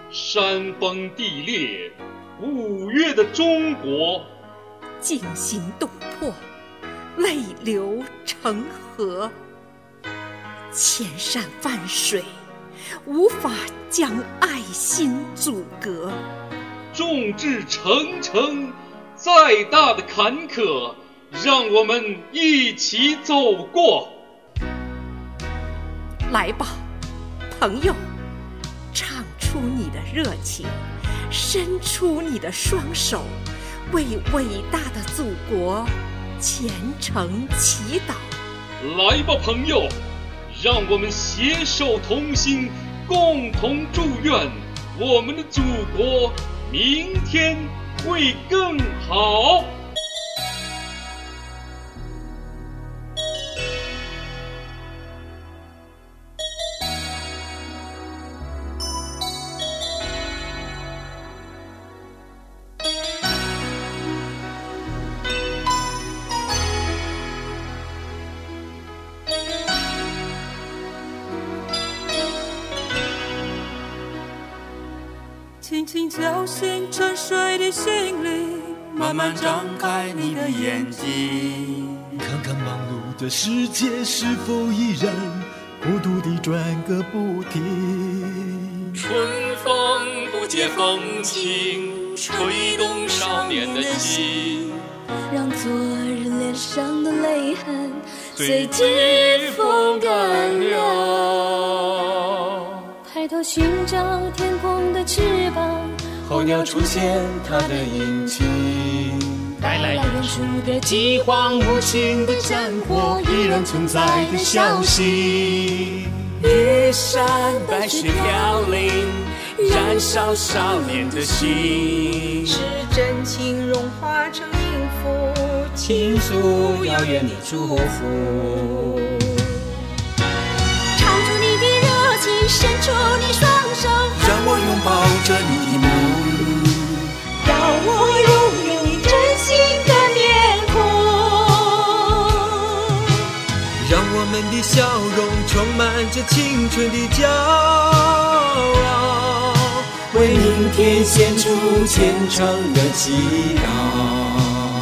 山崩地裂，5月的中国， 惊心动魄，泪流成河，千山万水，无法将爱心阻隔。 众志成城，再大的坎坷，让我们一起走过。 来吧，朋友，唱出你的热情，伸出你的双手，为伟大的祖国虔诚祈祷。 来吧，朋友，让我们携手同心，共同祝愿我们的祖国明天会更好。 轻轻敲醒沉睡的心灵，慢慢张开你的眼睛， 看看忙碌的世界是否依然孤独地转个不停。 春风不解风情，吹动少年的心， 让昨日脸上的泪痕随季风干了。抬头寻找天空的翅膀， 候鸟出现它的引擎， 带来远处的饥荒， 无情的战火依然存在的消息。玉山白雪飘零，燃烧少年的心， 是真情融化成音符， 倾诉遥远的祝福。 伸出你双手， 让我拥抱着你的梦， 让我拥有你真心的面孔， 让我们的笑容充满着青春的骄傲， 为明天献出虔诚的祈祷。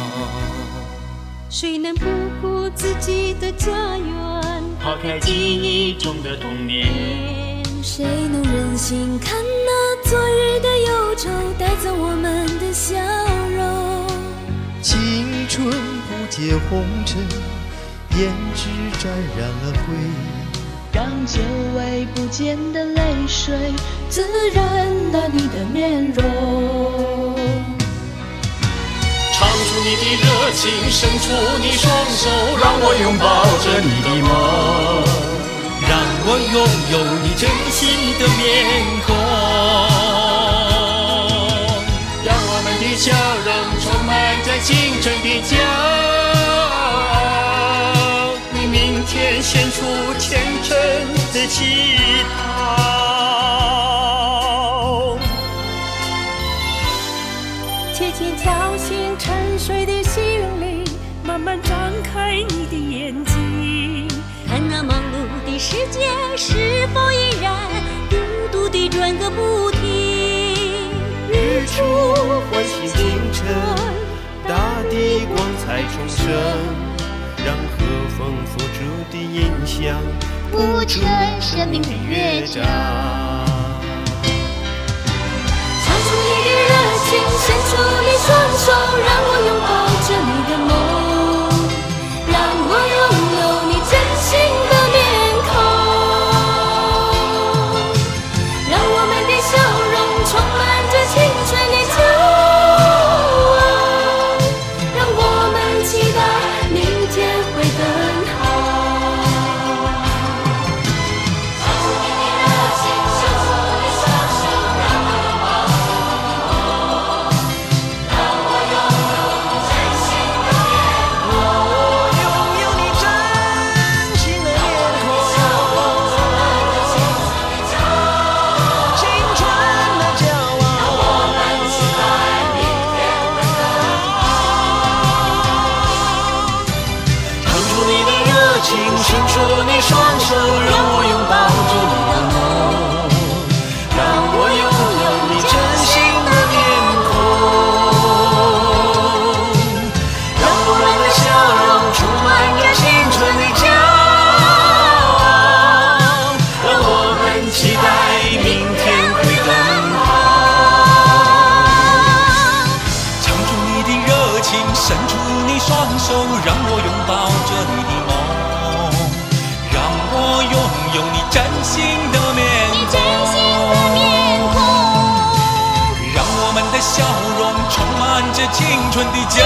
谁能不顾自己的家园， 抛开记忆中的童年？ 谁能忍心看那昨日的忧愁带走我们的笑容？ 青春不解红尘，胭脂沾染了灰， 让久违不见的泪水滋润了你的面容。 唱出你的热情，伸出你双手，让我拥抱着你的梦， 让我拥有你真心的面孔， 让我们的笑容充满着青春的骄傲，为明天献出虔诚的祈祷。 轻轻敲醒沉睡的心灵，慢慢张开你的眼睛， 看那忙碌的世界是否依然孤独地转个不停。 日出唤醒清晨，大地光彩重生，让和风付出的影响谱出生命的乐章。 唱出你的热情，伸出你双手，让我拥抱着你的梦，让我拥有你真心的面孔，让我们的笑容充满着青春的骄傲，让我们期待明天会更好。唱出你的热情，伸出你双手，让我拥抱着你的梦，让我拥有你真心的面孔， 拥有你真心的面孔，青春的骄傲， 让我们期待明天会更好。 唱出你的热情，伸出你双手，让我拥抱着你的梦，让我拥有明天会更好。唱出你的热情，伸出你双手，让我拥抱着你的梦，让我拥有你真心的面孔，让我们的笑容充满着青春的骄